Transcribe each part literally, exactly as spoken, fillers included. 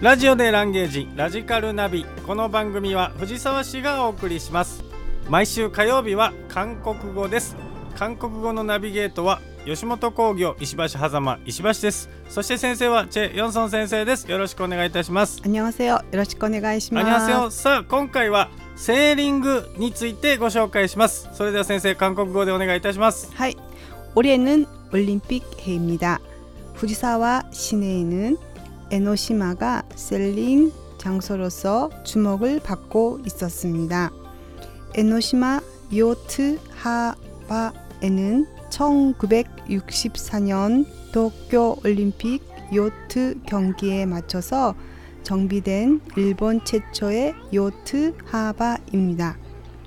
ラジオでランゲージラジカルナビ。この番組は藤沢市がお送りします。毎週火曜日は韓国語です。韓国語のナビゲートは吉本興業石橋狭間石橋です。そして先生はチェ・ヨンソン先生です。よろしくお願いいたします。 こんにちは。よろしくお願いします。 こんにちは。さあ今回はセーリングについてご紹介します。それでは先生、韓国語でお願いいたします。 はい。올해는 올림픽 해입니다. 후지사와 시내에는 에노시마가 세일링 장소로서 주목을 받고 있었습니다. 에노시마 요트 하바에는 천구백육십사 년 도쿄 올림픽 요트 경기에 맞춰서 정비된 일본 최초의 요트 하바입니다.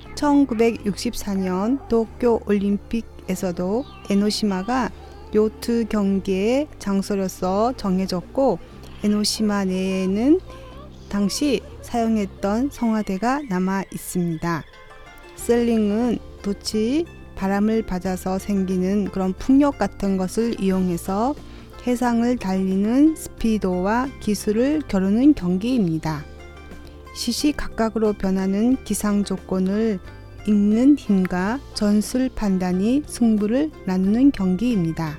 천구백육십사 년 도쿄 올림픽에서도 에노시마가 요트 경기의 장소로서 정해졌고, 에노시마 내에는 당시 사용했던 성화대가 남아 있습니다. 셀링은 돛이 바람을 받아서 생기는 그런 풍력 같은 것을 이용해서 해상을 달리는 스피드와 기술을 겨루는 경기입니다. 시시각각으로 변하는 기상 조건을 읽는 힘과 전술 판단이 승부를 나누는 경기입니다.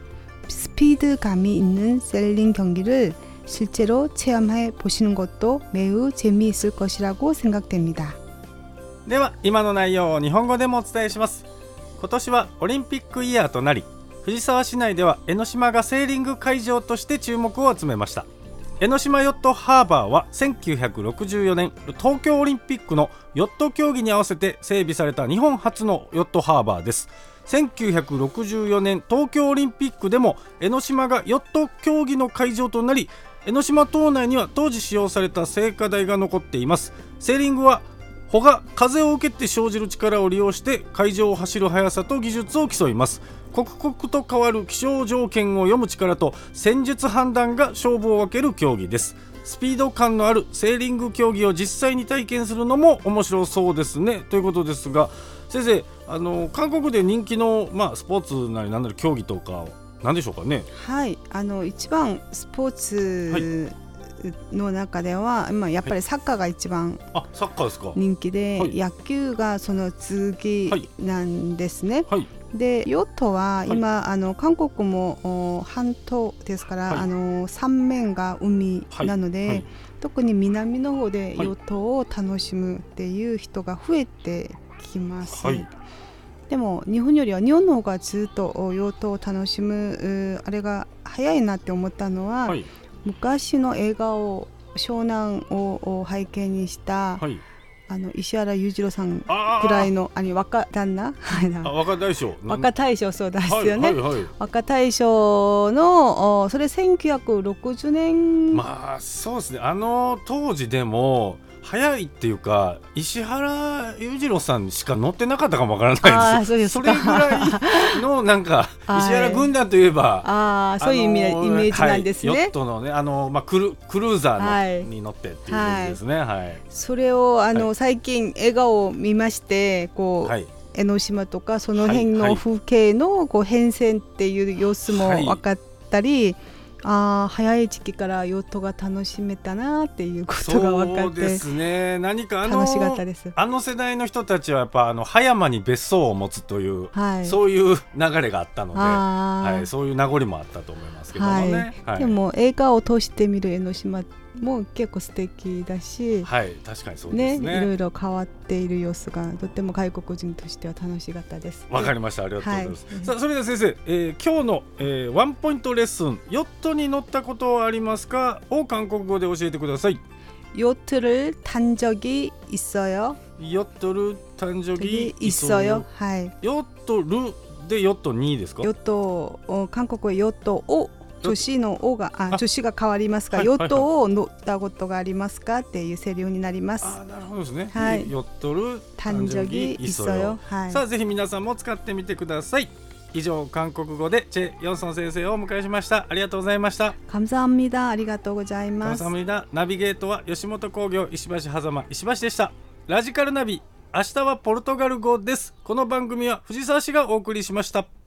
스피드감이 있는 셀링 경기를 실제로 체험해 보시는 것도 매우 재미있을 것이라고 생각됩니다. では今の内容を日本語でもお伝えします。今年はオリンピックイヤーとなり、藤沢市内では江ノ島がセーリング会場として注目を集めました。江ノ島ヨットハーバーはせんきゅうひゃくろくじゅうよねん東京オリンピックのヨット競技に合わせて整備された日本初のヨットハーバーです。せんきゅうひゃくろくじゅうよねん東京オリンピックでも江ノ島がヨット競技の会場となり、江ノ島島内には当時使用された聖火台が残っています。セーリングは帆が風を受けて生じる力を利用して海上を走る速さと技術を競います。刻々と変わる気象条件を読む力と戦術判断が勝負を分ける競技です。スピード感のあるセーリング競技を実際に体験するのも面白そうですね、ということですが、先生、あの韓国で人気の、まあ、スポーツなり何なり競技とか何でしょうかね。 はい、あの一番スポーツの中では、はい、まあ、やっぱりサッカーが一番人気で、はい、野球がその次なんですね、はいはい、でヨットは今、はい、あの韓国も半島ですから、はい、あの三面が海なので、はいはい、特に南の方でヨットを楽しむっていう人が増えてきます、はい、でも日本よりは日本の方がずっとヨットを楽しむあれが早いなって思ったのは、はい、昔の映画を湘南を背景にした、はい、あの石原裕次郎さんくらいのあの若旦那若大将若大将そうですよね、 はいはいはい、 若大将のそれせんきゅうひゃくろくじゅうねん、 まあそうですね、あの当時でも早いっていうか石原裕次郎さんしか乗ってなかったかもわからないです。 そうですか。 それぐらいのなんか石原軍団といえばあそういうイメージなんですね、 はい、ヨットのね、あの、まあ、クル、クルーザーの、はい、に乗ってっていう感じですね、はいはい、 それをあの、はい、最近映画を見ましてこう、はい、江ノ島とかその辺の風景のこう変遷っていう様子も分かったり、はい、あ早い時期からヨットが楽しめたなっていうことが分かって、そうですね、何かあの楽しかったです。 あの世代の人たちはやっぱあの葉山に別荘を持つという、はい、そういう流れがあったので、はい、そういう名残もあったと思いますけどもね、はいはい、 でも映画を通して見る江ノ島も結構素敵だし、 はい、確かにそうですね、 いろいろ変わっている様子がとっても外国人としては楽しかったです。 わかりました、ありがとうございます、はい、さあそれでは先生、えー、今日の、えー、ワンポイントレッスン、ヨットに乗ったことはありますかを韓国語で教えてください。 요트를 탄 적이 있어요. 요트를 탄 적이 있어요. はい。 ヨットルでヨットにですか？ ヨット、韓国はヨットを女子のおがあ女子が変わりますが、はい、ヨットを乗ったことがありますかっていうセリフになります。 あ、なるほどですね、 はい、 ヨットル誕生日いっそよ、はい、さあぜひ皆さんも使ってみてください。以上、韓国語でチェ・ヨンソン先生をお迎えしました。ありがとうございました。 감사합니다。ありがとうございます。 감사합니다。ナビゲートは吉本興業石橋狭間石橋でした。ラジカルナビ、明日はポルトガル語です。この番組は藤沢市がお送りしました。